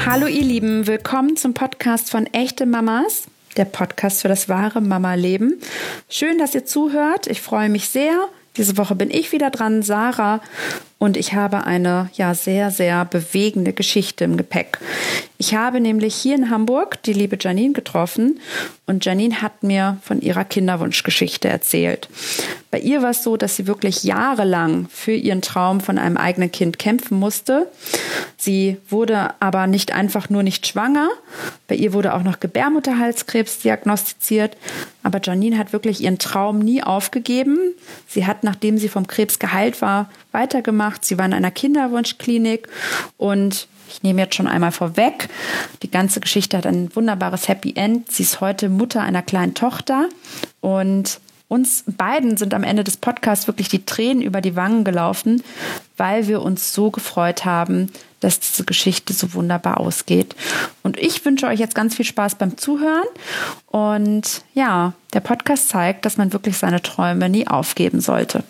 Hallo ihr Lieben, willkommen zum Podcast von Echte Mamas, der Podcast für das wahre Mama-Leben. Schön, dass ihr zuhört, ich freue mich sehr. Diese Woche bin ich wieder dran, Sarah, und ich habe eine sehr, sehr bewegende Geschichte im Gepäck. Ich habe nämlich hier in Hamburg die liebe Janine getroffen und Janine hat mir von ihrer Kinderwunschgeschichte erzählt. Bei ihr war es so, dass sie wirklich jahrelang für ihren Traum von einem eigenen Kind kämpfen musste. Sie wurde aber nicht einfach nur nicht schwanger. Bei ihr wurde auch noch Gebärmutterhalskrebs diagnostiziert. Aber Janine hat wirklich ihren Traum nie aufgegeben. Sie hat, nachdem sie vom Krebs geheilt war, weitergemacht. Sie war in einer Kinderwunschklinik und ich nehme jetzt schon einmal vorweg, die ganze Geschichte hat ein wunderbares Happy End. Sie ist heute Mutter einer kleinen Tochter und uns beiden sind am Ende des Podcasts wirklich die Tränen über die Wangen gelaufen, weil wir uns so gefreut haben, dass diese Geschichte so wunderbar ausgeht. Und ich wünsche euch jetzt ganz viel Spaß beim Zuhören. Und ja, der Podcast zeigt, dass man wirklich seine Träume nie aufgeben sollte.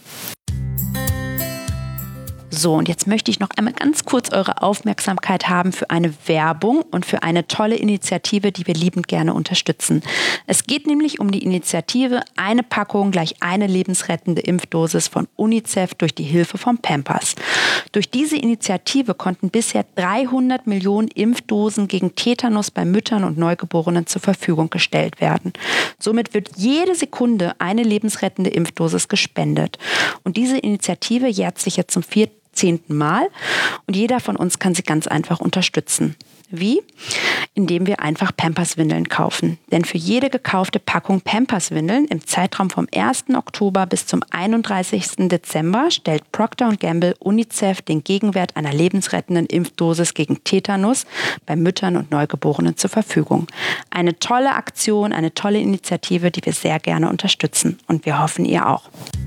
So, und jetzt möchte ich noch einmal ganz kurz eure Aufmerksamkeit haben für eine Werbung und für eine tolle Initiative, die wir liebend gerne unterstützen. Es geht nämlich um die Initiative Eine Packung gleich eine lebensrettende Impfdosis von UNICEF durch die Hilfe von Pampers. Durch diese Initiative konnten bisher 300 Millionen Impfdosen gegen Tetanus bei Müttern und Neugeborenen zur Verfügung gestellt werden. Somit wird jede Sekunde eine lebensrettende Impfdosis gespendet. Und diese Initiative jährt sich jetzt zum 10. Mal und jeder von uns kann sie ganz einfach unterstützen. Wie? Indem wir einfach Pampers-Windeln kaufen. Denn für jede gekaufte Packung Pampers-Windeln im Zeitraum vom 1. Oktober bis zum 31. Dezember stellt Procter & Gamble UNICEF den Gegenwert einer lebensrettenden Impfdosis gegen Tetanus bei Müttern und Neugeborenen zur Verfügung. Eine tolle Aktion, eine tolle Initiative, die wir sehr gerne unterstützen. Und wir hoffen, ihr auch.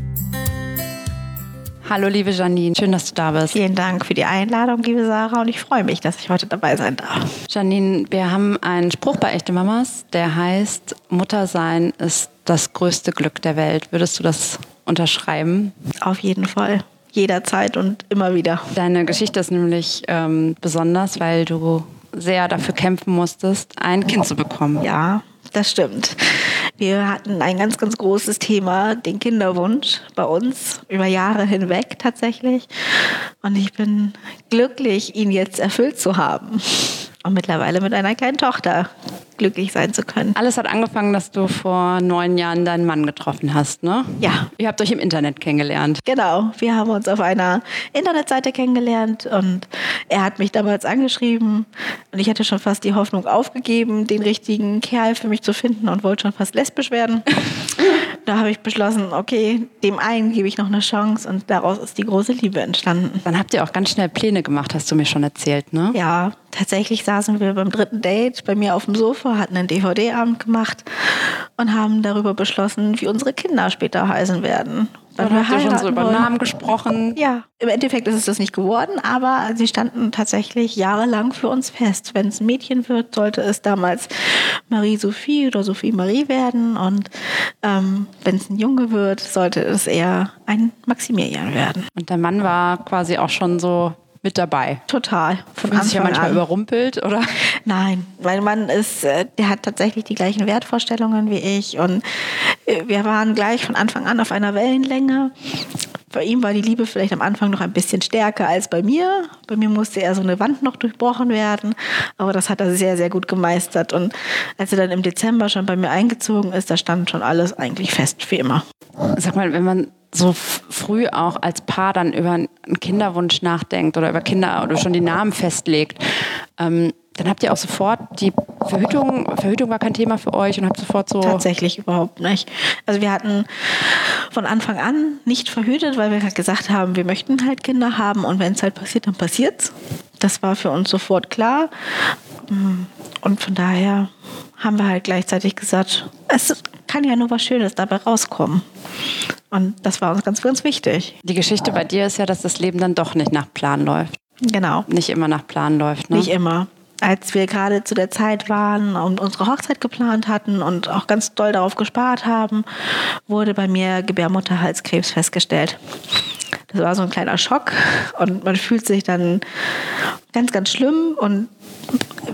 Hallo liebe Janine, schön, dass du da bist. Vielen Dank für die Einladung, liebe Sarah, und ich freue mich, dass ich heute dabei sein darf. Janine, wir haben einen Spruch bei Echte Mamas, der heißt, Muttersein ist das größte Glück der Welt. Würdest du das unterschreiben? Auf jeden Fall, jederzeit und immer wieder. Deine Geschichte ist nämlich besonders, weil du sehr dafür kämpfen musstest, ein Kind zu bekommen. Ja, das stimmt. Wir hatten ein ganz, ganz großes Thema, den Kinderwunsch bei uns, über Jahre hinweg tatsächlich. Und ich bin glücklich, ihn jetzt erfüllt zu haben. Und mittlerweile mit einer kleinen Tochter glücklich sein zu können. Alles hat angefangen, dass du vor 9 Jahren deinen Mann getroffen hast, ne? Ja. Ihr habt euch im Internet kennengelernt. Genau, wir haben uns auf einer Internetseite kennengelernt und er hat mich damals angeschrieben und ich hatte schon fast die Hoffnung aufgegeben, den richtigen Kerl für mich zu finden und wollte schon fast lesbisch werden. Da habe ich beschlossen, okay, dem einen gebe ich noch eine Chance und daraus ist die große Liebe entstanden. Dann habt ihr auch ganz schnell Pläne gemacht, hast du mir schon erzählt, ne? Ja, tatsächlich saßen wir beim 3. Date bei mir auf dem Sofa, hatten einen DVD-Abend gemacht und haben darüber beschlossen, wie unsere Kinder später heißen werden. Dann habt ihr schon so über Namen gesprochen? Ja, im Endeffekt ist es das nicht geworden, aber sie standen tatsächlich jahrelang für uns fest. Wenn es ein Mädchen wird, sollte es damals Marie-Sophie oder Sophie-Marie werden und wenn es ein Junge wird, sollte es eher ein Maximilian werden. Und der Mann war quasi auch schon so mit dabei. Total. Von Anfang an. Sich ja manchmal überrumpelt, oder? Nein, mein Mann der hat tatsächlich die gleichen Wertvorstellungen wie ich und wir waren gleich von Anfang an auf einer Wellenlänge. Bei ihm war die Liebe vielleicht am Anfang noch ein bisschen stärker als bei mir. Bei mir musste eher so eine Wand noch durchbrochen werden, aber das hat er sehr, sehr gut gemeistert. Und als er dann im Dezember schon bei mir eingezogen ist, da stand schon alles eigentlich fest, wie immer. Sag mal, wenn man so früh auch als Paar dann über einen Kinderwunsch nachdenkt oder über Kinder oder schon die Namen festlegt, dann habt ihr auch sofort die Verhütung war kein Thema für euch und habt sofort so... Tatsächlich überhaupt nicht. Also wir hatten von Anfang an nicht verhütet, weil wir halt gesagt haben, wir möchten halt Kinder haben und wenn es halt passiert, dann passiert's. Das war für uns sofort klar und von daher haben wir halt gleichzeitig gesagt, es kann ja nur was Schönes dabei rauskommen. Und das war uns ganz, ganz wichtig. Die Geschichte bei dir ist ja, dass das Leben dann doch nicht nach Plan läuft. Genau. Nicht immer nach Plan läuft, ne? Nicht immer. Als wir gerade zu der Zeit waren und unsere Hochzeit geplant hatten und auch ganz doll darauf gespart haben, wurde bei mir Gebärmutterhalskrebs festgestellt. Das war so ein kleiner Schock und man fühlt sich dann ganz, ganz schlimm und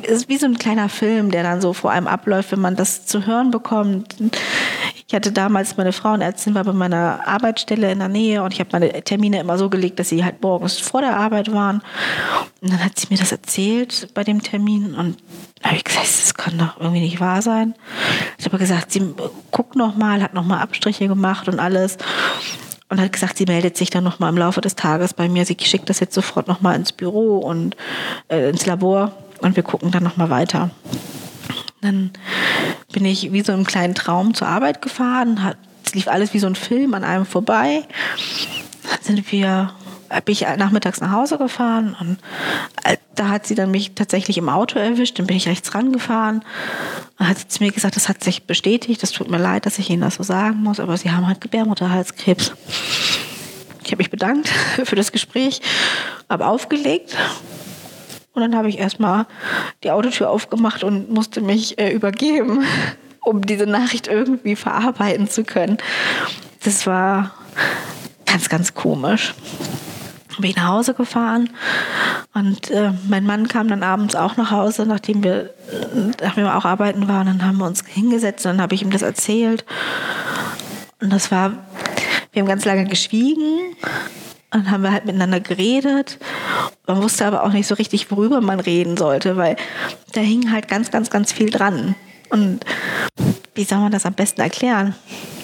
ist wie so ein kleiner Film, der dann so vor einem abläuft, wenn man das zu hören bekommt. Ich hatte damals, meine Frauenärztin war bei meiner Arbeitsstelle in der Nähe und ich habe meine Termine immer so gelegt, dass sie halt morgens vor der Arbeit waren. Und dann hat sie mir das erzählt bei dem Termin und da habe ich gesagt, das kann doch irgendwie nicht wahr sein. Ich habe gesagt, sie guckt nochmal, hat nochmal Abstriche gemacht und alles. Und hat gesagt, sie meldet sich dann nochmal im Laufe des Tages bei mir. Sie schickt das jetzt sofort nochmal ins Büro und ins Labor und wir gucken dann nochmal weiter. Dann bin ich wie so im kleinen Traum zur Arbeit gefahren. Es lief alles wie so ein Film an einem vorbei. Dann bin ich nachmittags nach Hause gefahren und da hat sie dann mich tatsächlich im Auto erwischt. Dann bin ich rechts rangefahren. Dann hat sie zu mir gesagt, das hat sich bestätigt. Das tut mir leid, dass ich Ihnen das so sagen muss, aber Sie haben halt Gebärmutterhalskrebs. Ich habe mich bedankt für das Gespräch, habe aufgelegt. Und dann habe ich erstmal die Autotür aufgemacht und musste mich übergeben, um diese Nachricht irgendwie verarbeiten zu können. Das war ganz, ganz komisch. Bin ich nach Hause gefahren und mein Mann kam dann abends auch nach Hause, nachdem wir auch arbeiten waren. Dann haben wir uns hingesetzt und dann habe ich ihm das erzählt. Und wir haben ganz lange geschwiegen. Dann haben wir halt miteinander geredet. Man wusste aber auch nicht so richtig, worüber man reden sollte, weil da hing halt ganz, ganz, ganz viel dran. Und wie soll man das am besten erklären?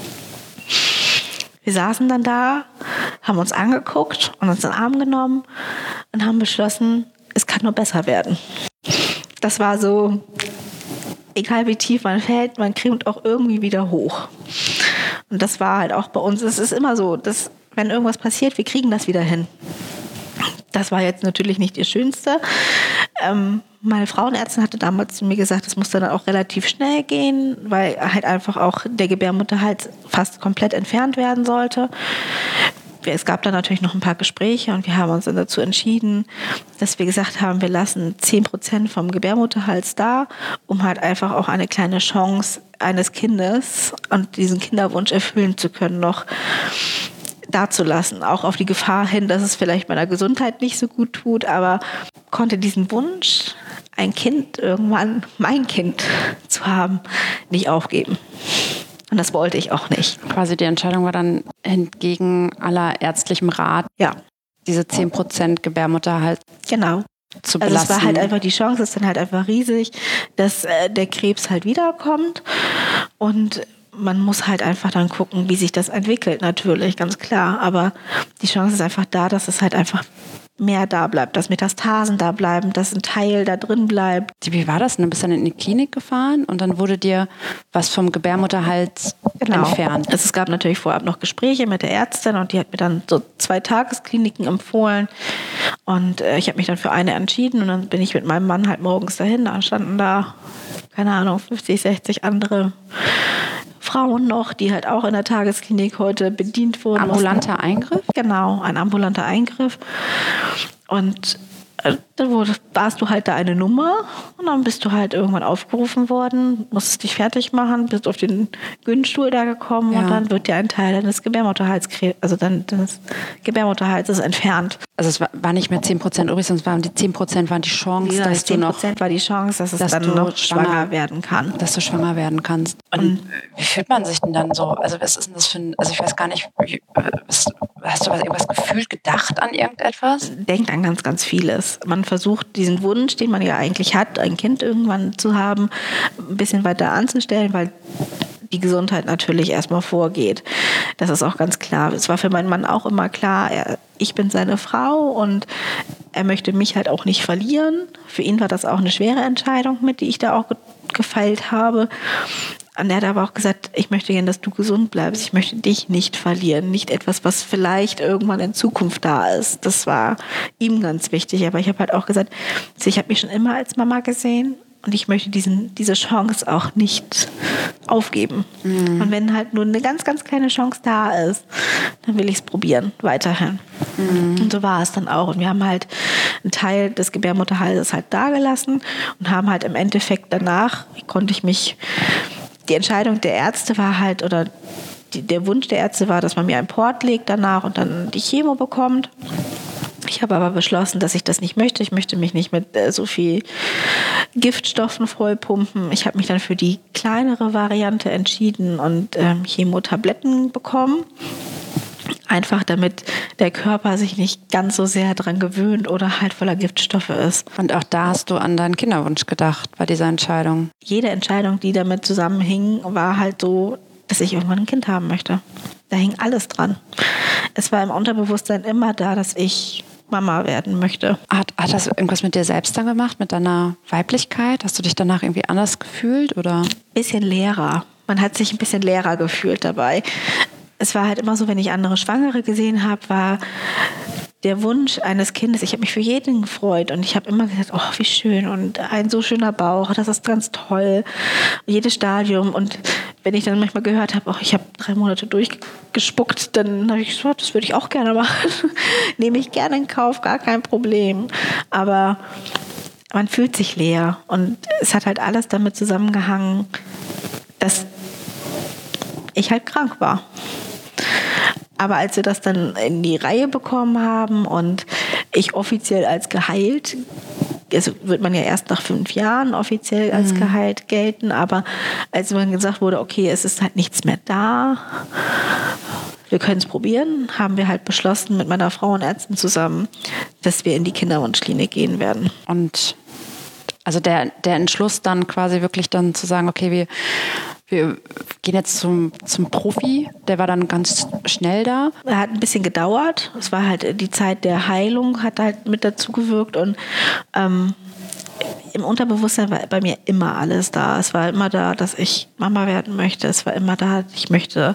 Wir saßen dann da, haben uns angeguckt und uns in den Arm genommen und haben beschlossen, es kann nur besser werden. Das war so, egal wie tief man fällt, man kriegt auch irgendwie wieder hoch. Und das war halt auch bei uns, es ist immer so, dass wenn irgendwas passiert, wir kriegen das wieder hin. Das war jetzt natürlich nicht das Schönste. Meine Frauenärztin hatte damals zu mir gesagt, es musste dann auch relativ schnell gehen, weil halt einfach auch der Gebärmutterhals fast komplett entfernt werden sollte. Es gab dann natürlich noch ein paar Gespräche und wir haben uns dann dazu entschieden, dass wir gesagt haben, wir lassen 10% vom Gebärmutterhals da, um halt einfach auch eine kleine Chance eines Kindes und diesen Kinderwunsch erfüllen zu können, noch dazulassen, auch auf die Gefahr hin, dass es vielleicht meiner Gesundheit nicht so gut tut, aber konnte diesen Wunsch, ein Kind irgendwann, mein Kind zu haben, nicht aufgeben. Und das wollte ich auch nicht. Quasi die Entscheidung war dann entgegen aller ärztlichem Rat, ja, diese 10% Gebärmutterhalt genau zu belassen. Also es war halt einfach, die Chance ist dann halt einfach riesig, dass der Krebs halt wiederkommt und man muss halt einfach dann gucken, wie sich das entwickelt, natürlich, ganz klar. Aber die Chance ist einfach da, dass es halt einfach mehr da bleibt, dass Metastasen da bleiben, dass ein Teil da drin bleibt. Wie war das? Du bist dann in die Klinik gefahren und dann wurde dir was vom Gebärmutterhals entfernt? Also es gab natürlich vorab noch Gespräche mit der Ärztin und die hat mir dann so 2 Tageskliniken empfohlen und ich habe mich dann für eine entschieden und dann bin ich mit meinem Mann halt morgens dahin, da standen da, keine Ahnung, 50, 60 andere Frauen noch, die halt auch in der Tagesklinik heute bedient wurden. Ambulanter Eingriff? Genau, ein ambulanter Eingriff. Und dann warst du halt da eine Nummer und dann bist du halt irgendwann aufgerufen worden, musstest dich fertig machen, bist auf den Gynstuhl da gekommen und dann wird dir ein Teil deines deines Gebärmutterhalses entfernt. Also es war nicht mehr 10% übrig, sondern waren die 10% waren die Chance, dass du noch 10% war die Chance, dass es dann noch schwanger werden kann. Dass du schwanger werden kannst. Und wie fühlt man sich denn dann so? Also was ist denn das für ein, also ich weiß gar nicht, hast du irgendwas gefühlt, gedacht an irgendetwas? Denkt an ganz, ganz vieles. Man versucht diesen Wunsch, den man ja eigentlich hat, ein Kind irgendwann zu haben, ein bisschen weiter anzustellen, weil die Gesundheit natürlich erstmal vorgeht. Das ist auch ganz klar. Es war für meinen Mann auch immer klar, ich bin seine Frau und er möchte mich halt auch nicht verlieren. Für ihn war das auch eine schwere Entscheidung, mit die ich da auch gefeilt habe. Und er hat aber auch gesagt, ich möchte gerne, dass du gesund bleibst. Ich möchte dich nicht verlieren. Nicht etwas, was vielleicht irgendwann in Zukunft da ist. Das war ihm ganz wichtig. Aber ich habe halt auch gesagt, ich habe mich schon immer als Mama gesehen und ich möchte diese Chance auch nicht aufgeben. Mhm. Und wenn halt nur eine ganz, ganz kleine Chance da ist, dann will ich es probieren, weiterhin. Mhm. Und so war es dann auch. Und wir haben halt einen Teil des Gebärmutterhalses halt da gelassen und haben halt im Endeffekt danach, die Entscheidung der Ärzte war halt, oder der Wunsch der Ärzte war, dass man mir einen Port legt danach und dann die Chemo bekommt. Ich habe aber beschlossen, dass ich das nicht möchte. Ich möchte mich nicht mit so viel Giftstoffen vollpumpen. Ich habe mich dann für die kleinere Variante entschieden und Chemotabletten bekommen. Einfach damit der Körper sich nicht ganz so sehr daran gewöhnt oder halt voller Giftstoffe ist. Und auch da hast du an deinen Kinderwunsch gedacht bei dieser Entscheidung? Jede Entscheidung, die damit zusammenhing, war halt so, dass ich irgendwann ein Kind haben möchte. Da hing alles dran. Es war im Unterbewusstsein immer da, dass ich Mama werden möchte. Hat das irgendwas mit dir selbst dann gemacht, mit deiner Weiblichkeit? Hast du dich danach irgendwie anders gefühlt, oder? Bisschen leerer. Man hat sich ein bisschen leerer gefühlt dabei. Es war halt immer so, wenn ich andere Schwangere gesehen habe, war der Wunsch eines Kindes, ich habe mich für jeden gefreut und ich habe immer gesagt, oh, wie schön und ein so schöner Bauch, das ist ganz toll, jedes Stadium. Und wenn ich dann manchmal gehört habe, oh, ich habe 3 Monate durchgespuckt, dann habe ich gesagt, das würde ich auch gerne machen. Nehme ich gerne in Kauf, gar kein Problem. Aber man fühlt sich leer und es hat halt alles damit zusammengehangen, dass ich halt krank war. Aber als wir das dann in die Reihe bekommen haben und ich offiziell als geheilt, also wird man ja erst nach 5 Jahren offiziell als geheilt gelten, aber als man gesagt wurde, okay, es ist halt nichts mehr da, wir können es probieren, haben wir halt beschlossen mit meiner Frauenärztin zusammen, dass wir in die Kinderwunschklinik gehen werden. Und also der Entschluss dann quasi wirklich dann zu sagen, okay, wir gehen jetzt zum Profi, der war dann ganz schnell da. Er hat ein bisschen gedauert. Es war halt die Zeit der Heilung, hat halt mit dazu gewirkt und im Unterbewusstsein war bei mir immer alles da. Es war immer da, dass ich Mama werden möchte. Es war immer da, ich möchte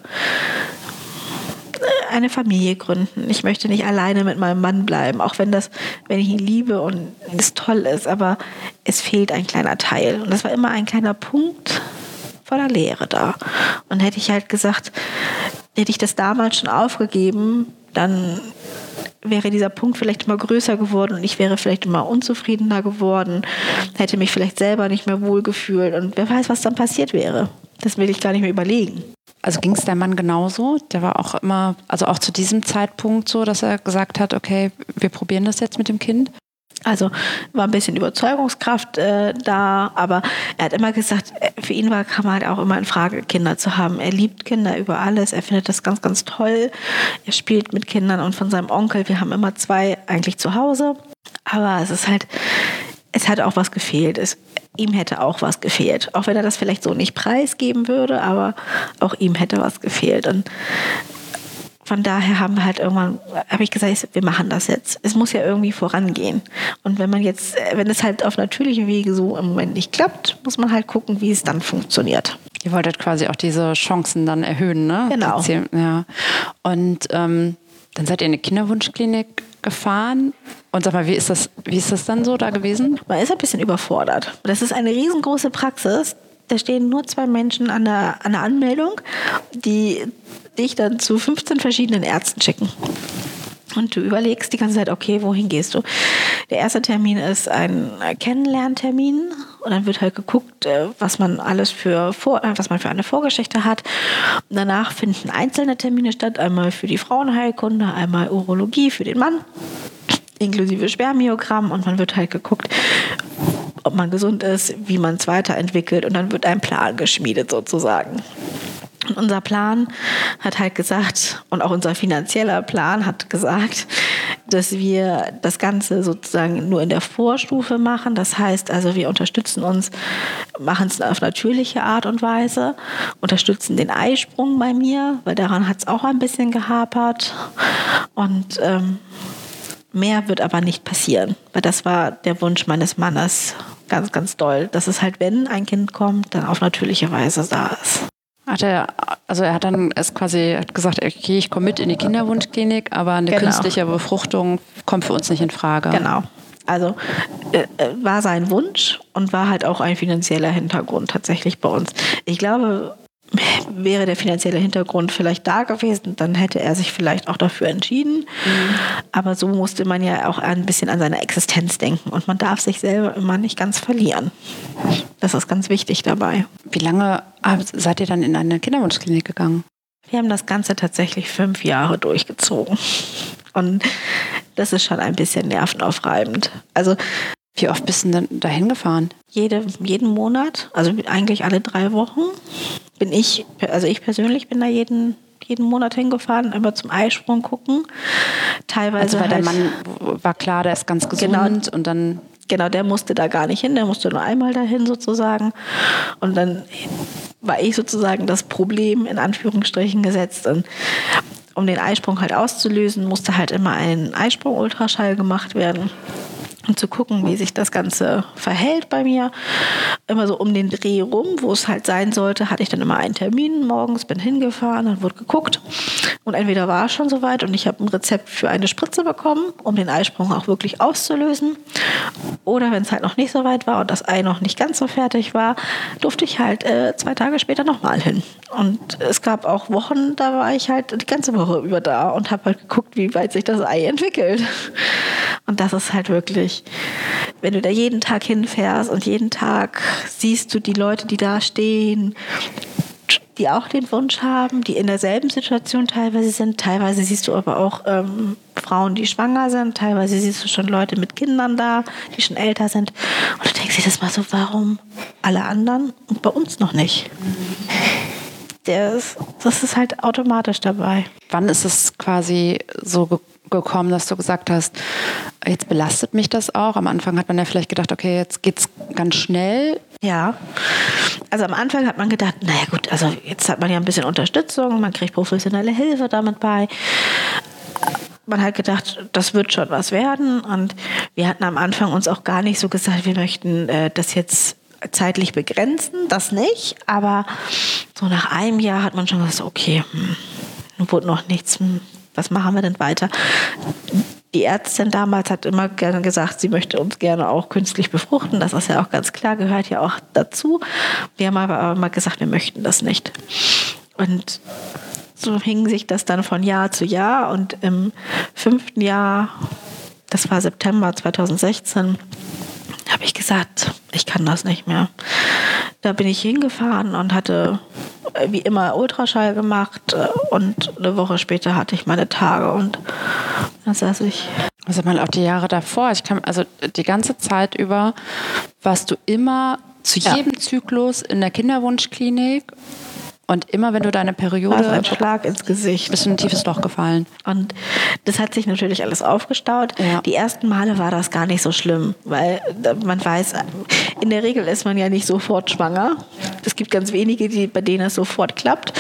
eine Familie gründen. Ich möchte nicht alleine mit meinem Mann bleiben, auch wenn ich ihn liebe und es toll ist, aber es fehlt ein kleiner Teil. Und das war immer ein kleiner Punkt voller Leere da. Und hätte ich halt gesagt, hätte ich das damals schon aufgegeben, dann wäre dieser Punkt vielleicht immer größer geworden und ich wäre vielleicht immer unzufriedener geworden, hätte mich vielleicht selber nicht mehr wohlgefühlt und wer weiß, was dann passiert wäre. Das will ich gar nicht mehr überlegen. Also ging es deinem Mann genauso? Der war auch immer, also auch zu diesem Zeitpunkt so, dass er gesagt hat, okay, wir probieren das jetzt mit dem Kind? Also war ein bisschen Überzeugungskraft da, aber er hat immer gesagt, für ihn kam halt auch immer in Frage, Kinder zu haben. Er liebt Kinder über alles, er findet das ganz, ganz toll. Er spielt mit Kindern und von seinem Onkel, wir haben immer 2 eigentlich zu Hause, aber es hat auch was gefehlt. Ihm hätte auch was gefehlt, auch wenn er das vielleicht so nicht preisgeben würde, aber auch ihm hätte was gefehlt. Und von daher habe ich gesagt, wir machen das jetzt. Es muss ja irgendwie vorangehen. Und wenn es halt auf natürlichem Wege so im Moment nicht klappt, muss man halt gucken, wie es dann funktioniert. Ihr wolltet quasi auch diese Chancen dann erhöhen, ne? Genau. Ja. Und dann seid ihr in eine Kinderwunschklinik gefahren. Und sag mal, wie ist das dann so da gewesen? Man ist ein bisschen überfordert. Das ist eine riesengroße Praxis. Da stehen nur 2 Menschen an der Anmeldung, die dich dann zu 15 verschiedenen Ärzten schicken. Und du überlegst die ganze Zeit, okay, wohin gehst du? Der erste Termin ist ein Kennenlerntermin und dann wird halt geguckt, was man für eine Vorgeschichte hat. Und danach finden einzelne Termine statt, einmal für die Frauenheilkunde, einmal Urologie für den Mann, inklusive Spermiogramm und man wird halt geguckt, ob man gesund ist, wie man es weiterentwickelt und dann wird ein Plan geschmiedet sozusagen. Und unser Plan hat halt gesagt, und auch unser finanzieller Plan hat gesagt, dass wir das Ganze sozusagen nur in der Vorstufe machen. Das heißt also, wir unterstützen uns, machen es auf natürliche Art und Weise, unterstützen den Eisprung bei mir, weil daran hat es auch ein bisschen gehapert. Und mehr wird aber nicht passieren, weil das war der Wunsch meines Mannes ganz, ganz doll, dass es halt, wenn ein Kind kommt, dann auf natürliche Weise da ist. Er hat dann gesagt, okay, ich komme mit in die Kinderwunschklinik, aber eine künstliche Befruchtung kommt für uns nicht in Frage. Genau. Also war sein Wunsch und war halt auch ein finanzieller Hintergrund tatsächlich bei uns. Ich glaube, wäre der finanzielle Hintergrund vielleicht da gewesen, dann hätte er sich vielleicht auch dafür entschieden. Aber so musste man ja auch ein bisschen an seine Existenz denken und man darf sich selber immer nicht ganz verlieren. Das ist ganz wichtig dabei. Wie lange seid ihr dann in eine Kinderwunschklinik gegangen? Wir haben das Ganze tatsächlich 5 Jahre durchgezogen. Und das ist schon ein bisschen nervenaufreibend. Also wie oft bist du denn dahin gefahren? Jeden Monat, also eigentlich alle 3 Wochen ich persönlich bin da jeden Monat hingefahren, immer zum Eisprung gucken. Teilweise also weil der Mann war klar, der ist ganz gesund und dann... Genau, der musste da gar nicht hin, der musste nur einmal dahin sozusagen. Und dann war ich sozusagen das Problem in Anführungsstrichen gesetzt. Und um den Eisprung halt auszulösen, musste halt immer ein Eisprung-Ultraschall gemacht werden. Und zu gucken, wie sich das Ganze verhält bei mir. Immer so um den Dreh rum, wo es halt sein sollte, hatte ich dann immer einen Termin morgens, bin hingefahren, dann wurde geguckt. Und entweder war es schon soweit und ich habe ein Rezept für eine Spritze bekommen, um den Eisprung auch wirklich auszulösen. Oder wenn es halt noch nicht so weit war und das Ei noch nicht ganz so fertig war, durfte ich halt 2 Tage später nochmal hin. Und es gab auch Wochen, da war ich halt die ganze Woche über da und habe halt geguckt, wie weit sich das Ei entwickelt. Und das ist halt wirklich, wenn du da jeden Tag hinfährst und jeden Tag siehst du die Leute, die da stehen, die auch den Wunsch haben, die in derselben Situation teilweise sind. Teilweise siehst du aber auch Frauen, die schwanger sind. Teilweise siehst du schon Leute mit Kindern da, die schon älter sind. Und du denkst dir das mal so, warum alle anderen und bei uns noch nicht? Das ist halt automatisch dabei. Wann ist es quasi so gekommen, dass du gesagt hast, jetzt belastet mich das auch? Am Anfang hat man ja vielleicht gedacht, okay, jetzt geht's ganz schnell. Ja, also am Anfang hat man gedacht, naja gut, also jetzt hat man ja ein bisschen Unterstützung, man kriegt professionelle Hilfe damit bei. Man hat gedacht, das wird schon was werden. Und wir hatten am Anfang uns auch gar nicht so gesagt, wir möchten das jetzt zeitlich begrenzen, das nicht. Aber so nach einem Jahr hat man schon gesagt, okay, nun wurde noch nichts, was machen wir denn weiter? Die Ärztin damals hat immer gerne gesagt, sie möchte uns gerne auch künstlich befruchten. Das ist ja auch ganz klar, gehört ja auch dazu. Wir haben aber immer gesagt, wir möchten das nicht. Und so hing sich das dann von Jahr zu Jahr. Und im 5. Jahr, das war September 2016, habe ich gesagt, ich kann das nicht mehr. Da bin ich hingefahren und hatte wie immer Ultraschall gemacht und eine Woche später hatte ich meine Tage und dann saß ich. Also mal auch die Jahre davor, also die ganze Zeit über warst du immer zu jedem Zyklus in der Kinderwunschklinik. Und immer, wenn du deine Periode... War ein Schlag ins Gesicht. Bist du in ein tiefes Loch gefallen. Und das hat sich natürlich alles aufgestaut. Ja. Die ersten Male war das gar nicht so schlimm, weil man weiß, in der Regel ist man ja nicht sofort schwanger. Es gibt ganz wenige, bei denen es sofort klappt.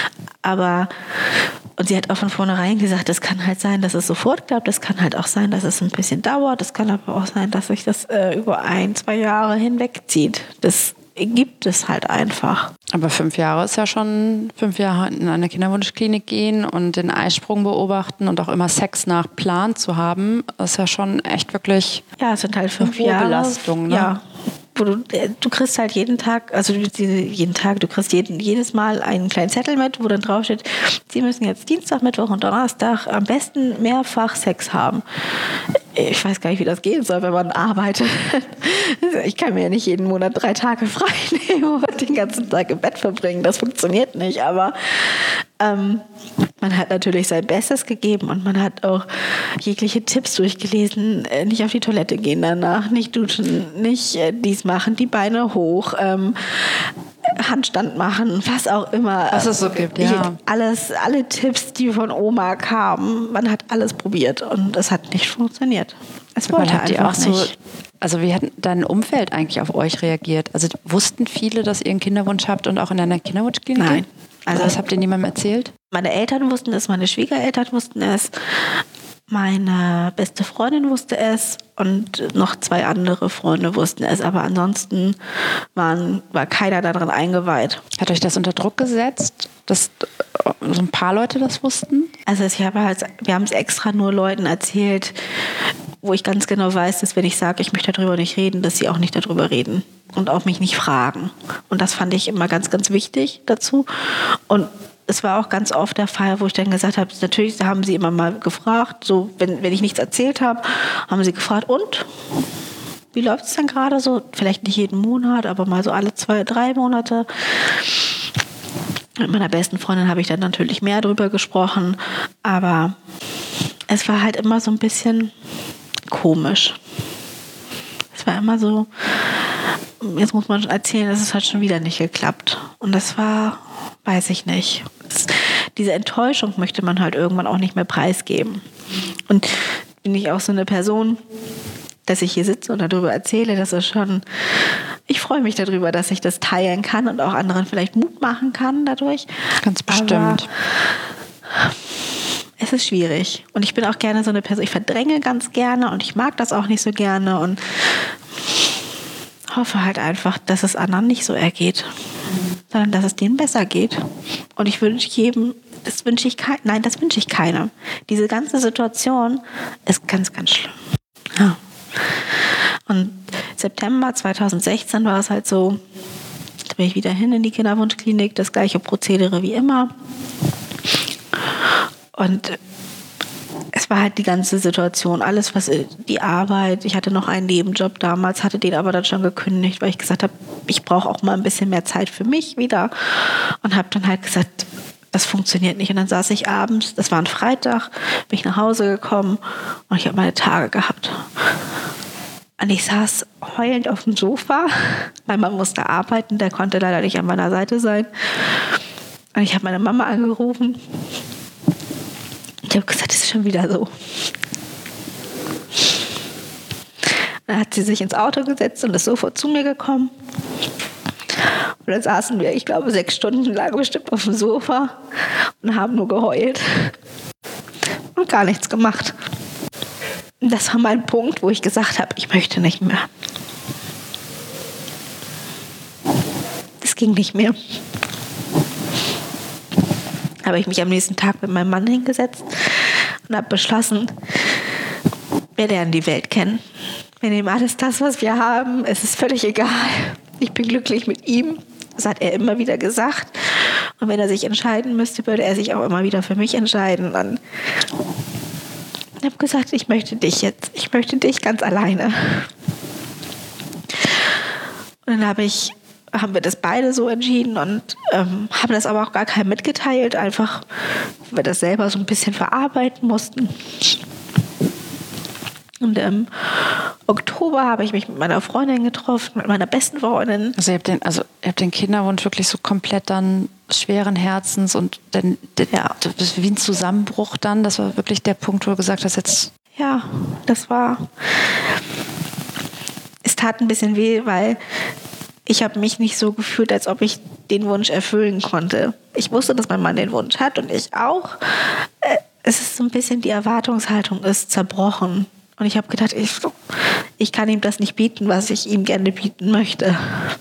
Und sie hat auch von vornherein gesagt, es kann halt sein, dass es sofort klappt. Es kann halt auch sein, dass es ein bisschen dauert. Es kann aber auch sein, dass sich das über 1-2 Jahre hinwegzieht. Das gibt es halt einfach. Aber 5 Jahre ist ja schon 5 Jahre in eine Kinderwunschklinik gehen und den Eisprung beobachten und auch immer Sex nach Plan zu haben, ist ja schon echt wirklich es sind halt 5 Jahre Belastung. Ne? Ja. Du kriegst halt jeden Tag, du kriegst jedes Mal einen kleinen Zettel mit, wo dann drauf steht, Sie müssen jetzt Dienstag, Mittwoch und Donnerstag am besten mehrfach Sex haben. Ich weiß gar nicht, wie das gehen soll, wenn man arbeitet. Ich kann mir ja nicht jeden Monat 3 Tage frei nehmen und den ganzen Tag im Bett verbringen. Das funktioniert nicht, aber man hat natürlich sein Bestes gegeben und man hat auch jegliche Tipps durchgelesen. Nicht auf die Toilette gehen danach, nicht duschen, nicht dies machen, die Beine hoch, Handstand machen, was auch immer. Was es so gibt, ja. Alle Tipps, die von Oma kamen, man hat alles probiert und es hat nicht funktioniert. Es wollte einfach nicht. Also wie hat dein Umfeld eigentlich auf euch reagiert? Also wussten viele, dass ihr einen Kinderwunsch habt und auch in einer Kinderwunschklinik? Nein. Also das habt ihr niemandem erzählt? Meine Eltern wussten es, meine Schwiegereltern wussten es, meine beste Freundin wusste es und noch 2 andere Freunde wussten es, aber ansonsten war keiner daran eingeweiht. Hat euch das unter Druck gesetzt, dass so ein paar Leute das wussten? Also wir haben es extra nur Leuten erzählt, wo ich ganz genau weiß, dass wenn ich sage, ich möchte darüber nicht reden, dass sie auch nicht darüber reden und auch mich nicht fragen. Und das fand ich immer ganz, ganz wichtig dazu. Und es war auch ganz oft der Fall, wo ich dann gesagt habe, natürlich haben sie immer mal gefragt, so wenn ich nichts erzählt habe, haben sie gefragt, und? Wie läuft es denn gerade so? Vielleicht nicht jeden Monat, aber mal so alle 2-3 Monate. Mit meiner besten Freundin habe ich dann natürlich mehr drüber gesprochen, aber es war halt immer so ein bisschen komisch. Es war immer so, jetzt muss man schon erzählen, es hat schon wieder nicht geklappt. Und das war, weiß ich nicht. Diese Enttäuschung möchte man halt irgendwann auch nicht mehr preisgeben. Und bin ich auch so eine Person, dass ich hier sitze und darüber erzähle, das ist schon, ich freue mich darüber, dass ich das teilen kann und auch anderen vielleicht Mut machen kann dadurch. Ganz bestimmt. Aber es ist schwierig. Und ich bin auch gerne so eine Person, ich verdränge ganz gerne und ich mag das auch nicht so gerne und hoffe halt einfach, dass es anderen nicht so ergeht, sondern dass es denen besser geht. Und ich wünsche jedem, das wünsche ich keinem. Diese ganze Situation ist ganz, ganz schlimm. Ja. Und September 2016 war es halt so, da bin ich wieder hin in die Kinderwunschklinik, das gleiche Prozedere wie immer. Und es war halt die ganze Situation, alles, was die Arbeit, ich hatte noch einen Nebenjob damals, hatte den aber dann schon gekündigt, weil ich gesagt habe, ich brauche auch mal ein bisschen mehr Zeit für mich wieder und habe dann halt gesagt, das funktioniert nicht. Und dann saß ich abends, das war ein Freitag, bin ich nach Hause gekommen und ich habe meine Tage gehabt. Und ich saß heulend auf dem Sofa, weil man musste arbeiten, der konnte leider nicht an meiner Seite sein. Und ich habe meine Mama angerufen. Ich habe gesagt, es ist schon wieder so. Dann hat sie sich ins Auto gesetzt und ist sofort zu mir gekommen. Und dann saßen wir, ich glaube, 6 Stunden lang bestimmt auf dem Sofa und haben nur geheult und gar nichts gemacht. Und das war mein Punkt, wo ich gesagt habe, ich möchte nicht mehr. Das ging nicht mehr. Habe ich mich am nächsten Tag mit meinem Mann hingesetzt und habe beschlossen, wir lernen die Welt kennen. Wir nehmen alles das, was wir haben. Es ist völlig egal. Ich bin glücklich mit ihm. Das hat er immer wieder gesagt. Und wenn er sich entscheiden müsste, würde er sich auch immer wieder für mich entscheiden. Und ich habe gesagt, ich möchte dich jetzt. Ich möchte dich ganz alleine. Und dann haben wir das beide so entschieden und haben das aber auch gar keinem mitgeteilt. Einfach, weil wir das selber so ein bisschen verarbeiten mussten. Und im Oktober habe ich mich mit meiner Freundin getroffen, mit meiner besten Freundin. Also ihr habt den Kinderwunsch wirklich so komplett dann schweren Herzens und dann das ist wie ein Zusammenbruch dann. Das war wirklich der Punkt, wo du gesagt hast, jetzt... Ja, es tat ein bisschen weh, weil ich habe mich nicht so gefühlt, als ob ich den Wunsch erfüllen konnte. Ich wusste, dass mein Mann den Wunsch hat und ich auch. Es ist so ein bisschen, die Erwartungshaltung ist zerbrochen. Und ich habe gedacht, ich kann ihm das nicht bieten, was ich ihm gerne bieten möchte.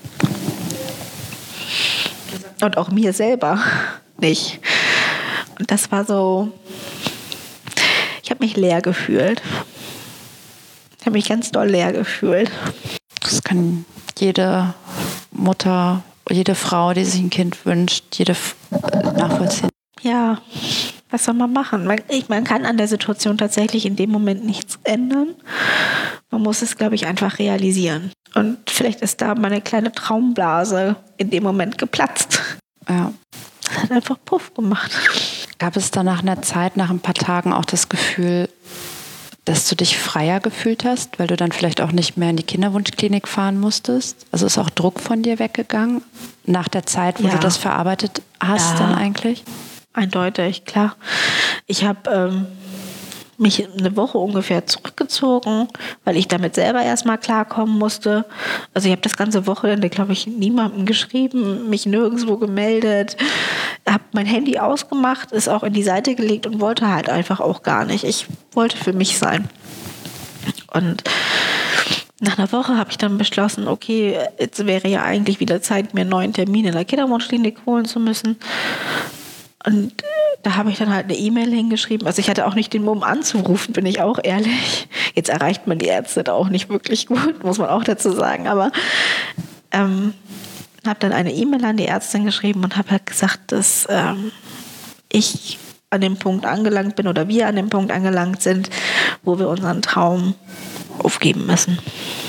Und auch mir selber nicht. Und das war so, ich habe mich leer gefühlt. Ich habe mich ganz doll leer gefühlt. Das kann jede Mutter, jede Frau, die sich ein Kind wünscht, nachvollziehen. Ja, was soll man machen? Man kann an der Situation tatsächlich in dem Moment nichts ändern. Man muss es, glaube ich, einfach realisieren. Und vielleicht ist da meine kleine Traumblase in dem Moment geplatzt. Ja. Das hat einfach Puff gemacht. Gab es da nach einer Zeit, nach ein paar Tagen auch das Gefühl, dass du dich freier gefühlt hast, weil du dann vielleicht auch nicht mehr in die Kinderwunschklinik fahren musstest? Also ist auch Druck von dir weggegangen nach der Zeit, wo du das verarbeitet hast dann eigentlich? Eindeutig, klar. Ich habe mich eine Woche ungefähr zurückgezogen, weil ich damit selber erstmal klarkommen musste. Also ich habe das ganze Wochenende, glaube ich, niemandem geschrieben, mich nirgendwo gemeldet, habe mein Handy ausgemacht, ist auch in die Seite gelegt und wollte halt einfach auch gar nicht. Ich wollte für mich sein. Und nach einer Woche habe ich dann beschlossen, okay, jetzt wäre ja eigentlich wieder Zeit, mir einen neuen Termin in der Kinderwunschklinik holen zu müssen. Und da habe ich dann halt eine E-Mail hingeschrieben. Also ich hatte auch nicht den Mumm anzurufen, bin ich auch ehrlich. Jetzt erreicht man die Ärzte da auch nicht wirklich gut, muss man auch dazu sagen. Aber habe dann eine E-Mail an die Ärztin geschrieben und habe halt gesagt, dass ich an dem Punkt angelangt bin oder wir an dem Punkt angelangt sind, wo wir unseren Traum aufgeben müssen.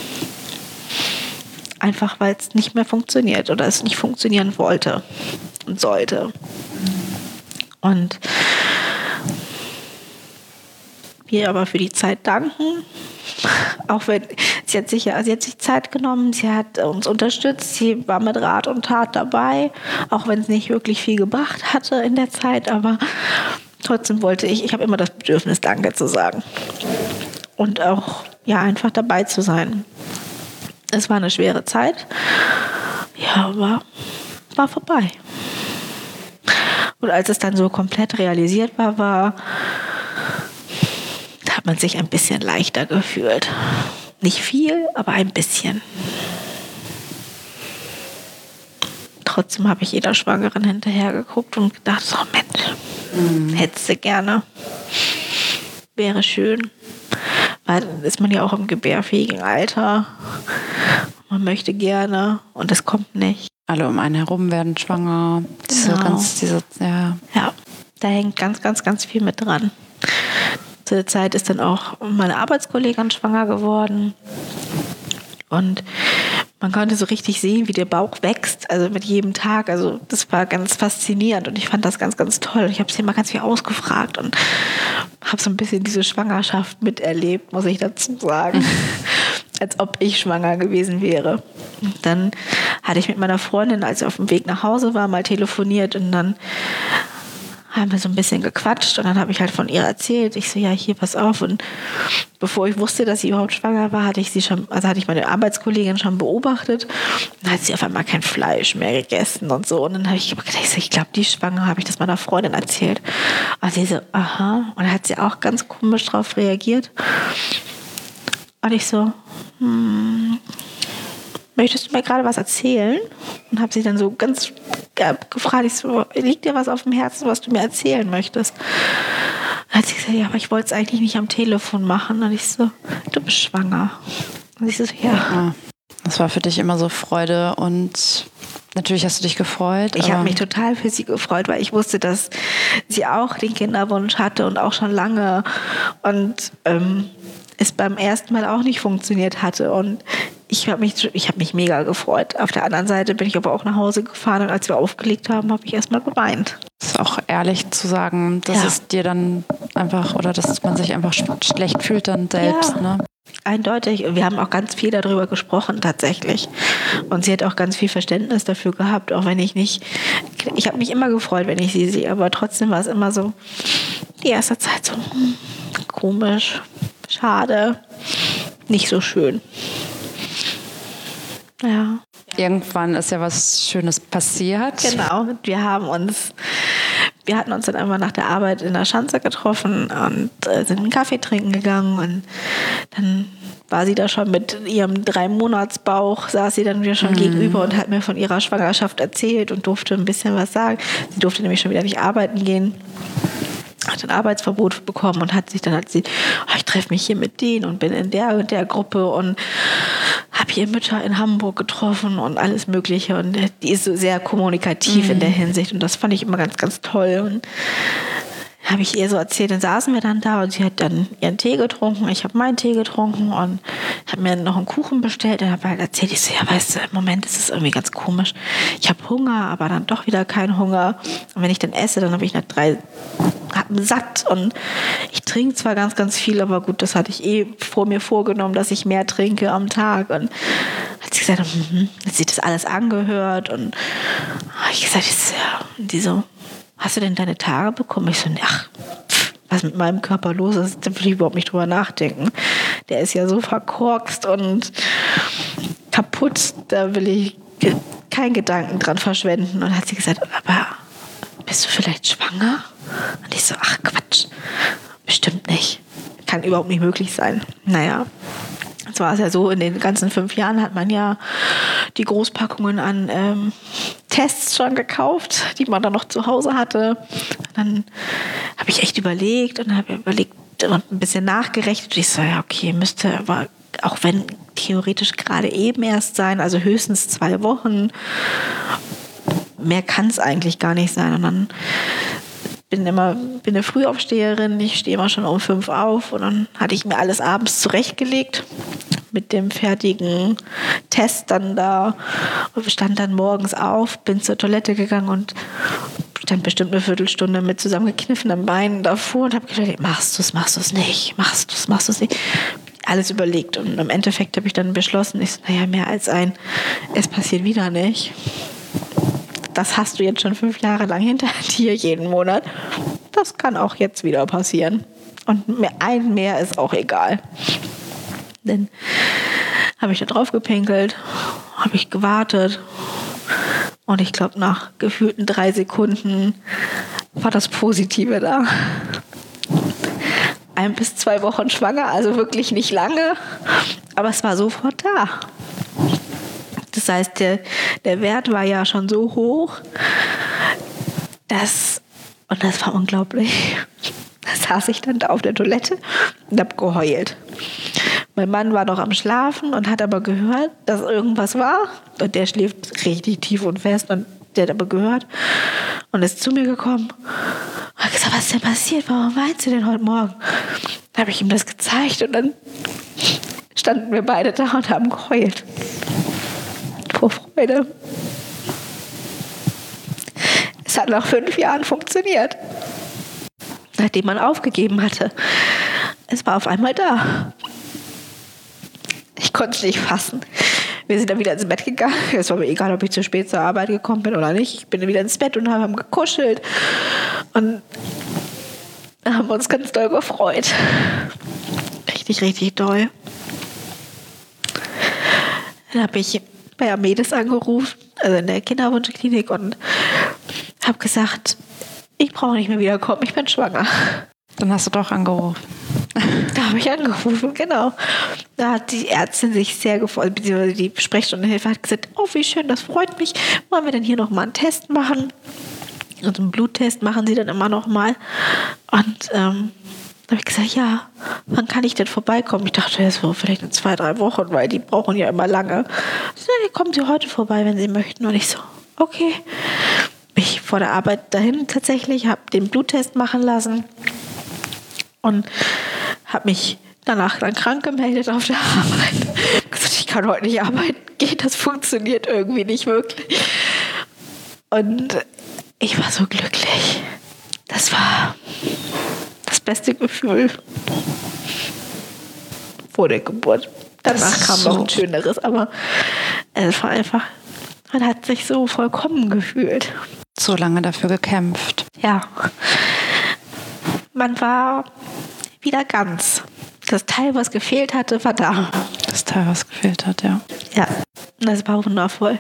Einfach, weil es nicht mehr funktioniert oder es nicht funktionieren wollte und sollte. Und ihr aber für die Zeit danken. Auch wenn sie hat sich Zeit genommen, sie hat uns unterstützt, sie war mit Rat und Tat dabei, auch wenn es nicht wirklich viel gebracht hatte in der Zeit, aber trotzdem ich habe immer das Bedürfnis, Danke zu sagen. Und auch, einfach dabei zu sein. Es war eine schwere Zeit, aber war vorbei. Und als es dann so komplett realisiert war, hat man sich ein bisschen leichter gefühlt. Nicht viel, aber ein bisschen. Trotzdem habe ich jeder Schwangeren hinterher geguckt und gedacht, so Mensch, hättest du gerne. Wäre schön. Weil dann ist man ja auch im gebärfähigen Alter. Man möchte gerne und es kommt nicht. Alle um einen herum werden schwanger. Genau. Ja, da hängt ganz, ganz, ganz viel mit dran. Zu der Zeit ist dann auch meine Arbeitskollegin schwanger geworden. Und man konnte so richtig sehen, wie der Bauch wächst, also mit jedem Tag. Also das war ganz faszinierend und ich fand das ganz, ganz toll. Ich habe sie immer ganz viel ausgefragt und habe so ein bisschen diese Schwangerschaft miterlebt, muss ich dazu sagen. Als ob ich schwanger gewesen wäre. Und dann hatte ich mit meiner Freundin, als sie auf dem Weg nach Hause war, mal telefoniert und dann haben wir so ein bisschen gequatscht und dann habe ich halt von ihr erzählt. Ich so, hier, pass auf. Und bevor ich wusste, dass sie überhaupt schwanger war, hatte ich meine Arbeitskollegin schon beobachtet. Dann hat sie auf einmal kein Fleisch mehr gegessen und so. Und dann habe ich gedacht, ich glaube, die ist schwanger, habe ich das meiner Freundin erzählt. Und sie so, aha. Und dann hat sie auch ganz komisch drauf reagiert. Und ich so, möchtest du mir gerade was erzählen? Und habe sie dann so ganz gefragt, ich so, liegt dir was auf dem Herzen, was du mir erzählen möchtest? Dann hat sie gesagt, aber ich wollte es eigentlich nicht am Telefon machen. Und ich so, du bist schwanger. Und ich so, ja. Das war für dich immer so Freude und natürlich hast du dich gefreut. Ich habe mich total für sie gefreut, weil ich wusste, dass sie auch den Kinderwunsch hatte und auch schon lange und es beim ersten Mal auch nicht funktioniert hatte. Und ich habe mich mega gefreut. Auf der anderen Seite bin ich aber auch nach Hause gefahren und als wir aufgelegt haben, habe ich erstmal geweint. Das ist auch ehrlich zu sagen, dass es dir dann einfach oder dass man sich einfach schlecht fühlt dann selbst. Ja. Ne? Eindeutig. Wir haben auch ganz viel darüber gesprochen tatsächlich. Und sie hat auch ganz viel Verständnis dafür gehabt, auch wenn ich habe mich immer gefreut, wenn ich sie sehe, aber trotzdem war es immer so, die erste Zeit so komisch, schade, nicht so schön. Ja. Irgendwann ist ja was Schönes passiert. Genau, wir hatten uns dann einmal nach der Arbeit in der Schanze getroffen und sind einen Kaffee trinken gegangen und dann war sie da schon mit ihrem 3-Monats-Bauch, saß sie dann mir schon gegenüber und hat mir von ihrer Schwangerschaft erzählt und durfte ein bisschen was sagen. Sie durfte nämlich schon wieder nicht arbeiten gehen. Hat ein Arbeitsverbot bekommen und hat sich dann erzählt, ich treffe mich hier mit denen und bin in der und der Gruppe und habe hier Mütter in Hamburg getroffen und alles Mögliche. Und die ist so sehr kommunikativ in der Hinsicht und das fand ich immer ganz, ganz toll. Und habe ich ihr so erzählt, dann saßen wir dann da und sie hat dann ihren Tee getrunken, ich habe meinen Tee getrunken und habe mir noch einen Kuchen bestellt und habe halt erzählt, ich so, weißt du, im Moment ist es irgendwie ganz komisch. Ich habe Hunger, aber dann doch wieder keinen Hunger. Und wenn ich dann esse, dann habe ich satt und ich trinke zwar ganz, ganz viel, aber gut, das hatte ich vor mir vorgenommen, dass ich mehr trinke am Tag. Und hat sie gesagt, hat sich das alles angehört und habe ich gesagt, und die so, hast du denn deine Tage bekommen? Ich so, was mit meinem Körper los ist, da will ich überhaupt nicht drüber nachdenken. Der ist ja so verkorkst und kaputt, da will ich keinen Gedanken dran verschwenden. Und dann hat sie gesagt, aber bist du vielleicht schwanger? Und ich so, Quatsch, bestimmt nicht. Kann überhaupt nicht möglich sein. Naja, es war ja so, in den ganzen 5 Jahren hat man ja die Großpackungen an Tests schon gekauft, die man dann noch zu Hause hatte. Dann habe ich echt überlegt und ein bisschen nachgerechnet. Und ich so, okay, müsste aber, auch wenn theoretisch gerade eben erst sein, also höchstens 2 Wochen. Mehr kann es eigentlich gar nicht sein. Und dann bin eine Frühaufsteherin, ich stehe immer schon um 5 auf und dann hatte ich mir alles abends zurechtgelegt mit dem fertigen Test dann da und stand dann morgens auf, bin zur Toilette gegangen und Stand bestimmt eine Viertelstunde mit zusammengekniffenen Beinen davor und habe gedacht, machst du es nicht. Alles überlegt. Und im Endeffekt habe ich dann beschlossen, mehr als es passiert wieder nicht. Das hast du jetzt schon 5 Jahre lang hinter dir jeden Monat. Das kann auch jetzt wieder passieren. Und ein mehr ist auch egal. Dann habe ich da drauf gepinkelt, habe ich gewartet. Und ich glaube, nach gefühlten 3 Sekunden war das Positive da. 1 bis 2 Wochen schwanger, also wirklich nicht lange. Aber es war sofort da. Das heißt, der Wert war ja schon so hoch, und das war unglaublich. Da saß ich dann da auf der Toilette und habe geheult. Mein Mann war noch am Schlafen und hat aber gehört, dass irgendwas war. Und der schläft richtig tief und fest und der hat aber gehört und ist zu mir gekommen. Und hat gesagt, was ist denn passiert? Warum weinst du denn heute Morgen? Da habe ich ihm das gezeigt und dann standen wir beide da und haben geheult. Vor Freude. Es hat nach 5 Jahren funktioniert. Nachdem man aufgegeben hatte. Es war auf einmal da. Ich konnte es nicht fassen. Wir sind dann wieder ins Bett gegangen. Es war mir egal, ob ich zu spät zur Arbeit gekommen bin oder nicht. Ich bin dann wieder ins Bett und haben gekuschelt. Und haben uns ganz doll gefreut. Richtig, richtig doll. Dann habe ich bei Amedes angerufen, also in der Kinderwunschklinik, und habe gesagt, ich brauche nicht mehr wiederkommen, ich bin schwanger. Dann hast du doch angerufen. Da habe ich angerufen, genau. Da hat die Ärztin sich sehr gefreut, beziehungsweise die Sprechstundenhilfe hat gesagt, oh, wie schön, das freut mich. Wollen wir denn hier nochmal einen Test machen? Und einen Bluttest machen sie dann immer nochmal. Und da habe ich gesagt, ja, wann kann ich denn vorbeikommen? Ich dachte, das war vielleicht in 2, 3 Wochen, weil die brauchen ja immer lange. Ich so, ja, kommen Sie heute vorbei, wenn Sie möchten. Und ich so, okay. Ich vor der Arbeit dahin tatsächlich, habe den Bluttest machen lassen und habe mich danach dann krank gemeldet auf der Arbeit. Ich kann heute nicht arbeiten gehen, das funktioniert irgendwie nicht wirklich. Und ich war so glücklich. Das war das beste Gefühl vor der Geburt. Danach kam noch ein schöneres, aber es war einfach, man hat sich so vollkommen gefühlt. So lange dafür gekämpft. Ja. Man war wieder ganz. Das Teil, was gefehlt hatte, war da. Das Teil, was gefehlt hat, ja. Ja, das war wundervoll.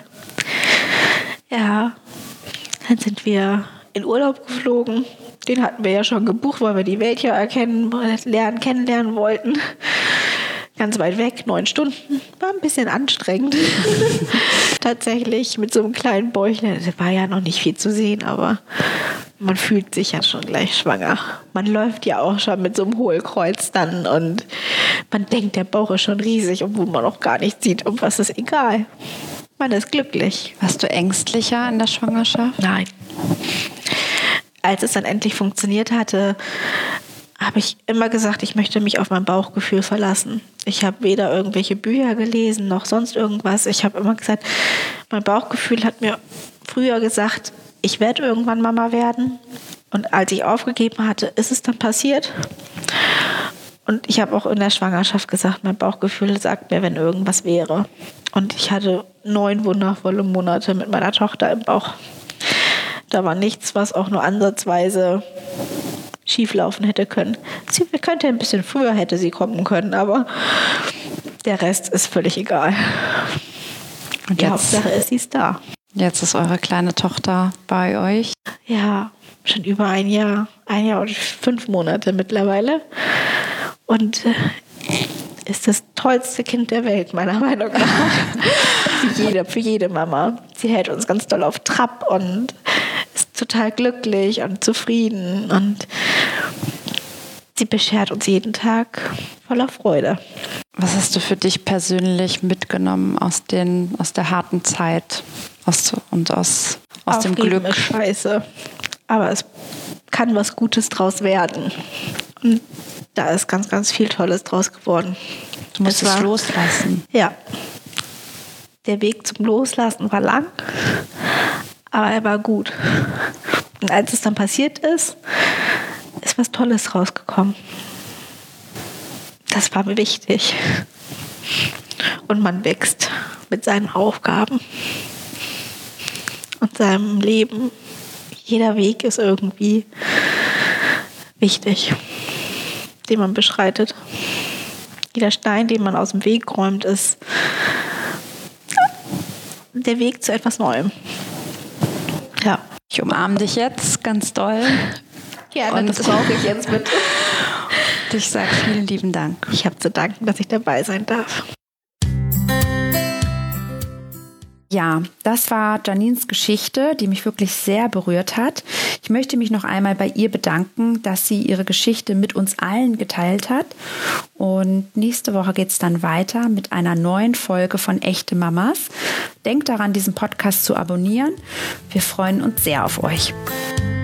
Ja, dann sind wir in Urlaub geflogen. Den hatten wir ja schon gebucht, weil wir die Welt ja kennenlernen wollten. Ganz weit weg, 9 Stunden. War ein bisschen anstrengend. Tatsächlich mit so einem kleinen Bäuchlein. Es war ja noch nicht viel zu sehen, aber man fühlt sich ja schon gleich schwanger. Man läuft ja auch schon mit so einem Hohlkreuz dann und man denkt, der Bauch ist schon riesig, obwohl man noch gar nicht sieht. Und was ist egal. Man ist glücklich. Warst du ängstlicher in der Schwangerschaft? Nein. Als es dann endlich funktioniert hatte, habe ich immer gesagt, ich möchte mich auf mein Bauchgefühl verlassen. Ich habe weder irgendwelche Bücher gelesen noch sonst irgendwas. Ich habe immer gesagt, mein Bauchgefühl hat mir früher gesagt, ich werde irgendwann Mama werden. Und als ich aufgegeben hatte, ist es dann passiert. Und ich habe auch in der Schwangerschaft gesagt, mein Bauchgefühl sagt mir, wenn irgendwas wäre. Und ich hatte 9 wundervolle Monate mit meiner Tochter im Bauch. Da war nichts, was auch nur ansatzweise schieflaufen hätte können. Sie könnte ein bisschen früher hätte sie kommen können, aber der Rest ist völlig egal. Und die Hauptsache ist, sie ist da. Jetzt ist eure kleine Tochter bei euch. Ja, schon über 1 Jahr. 1 Jahr und 5 Monate mittlerweile. Und ist das tollste Kind der Welt, meiner Meinung nach. Für jede Mama. Sie hält uns ganz doll auf Trab und ist total glücklich und zufrieden. Und sie beschert uns jeden Tag voller Freude. Was hast du für dich persönlich mitgenommen aus der harten Zeit aus dem Glück? Ist scheiße. Aber es kann was Gutes draus werden. Und da ist ganz, ganz viel Tolles draus geworden. Du musst es loslassen. Ja. Der Weg zum Loslassen war lang, aber er war gut. Und als es dann passiert ist, ist was Tolles rausgekommen. Das war mir wichtig. Und man wächst mit seinen Aufgaben und seinem Leben. Jeder Weg ist irgendwie wichtig, den man beschreitet. Jeder Stein, den man aus dem Weg räumt, ist der Weg zu etwas Neuem. Ja. Ich umarme dich jetzt ganz doll. Ja, das brauche ich jetzt mit. Und ich sage vielen lieben Dank. Ich habe zu danken, dass ich dabei sein darf. Ja, das war Janines Geschichte, die mich wirklich sehr berührt hat. Ich möchte mich noch einmal bei ihr bedanken, dass sie ihre Geschichte mit uns allen geteilt hat. Und nächste Woche geht es dann weiter mit einer neuen Folge von Echte Mamas. Denkt daran, diesen Podcast zu abonnieren. Wir freuen uns sehr auf euch.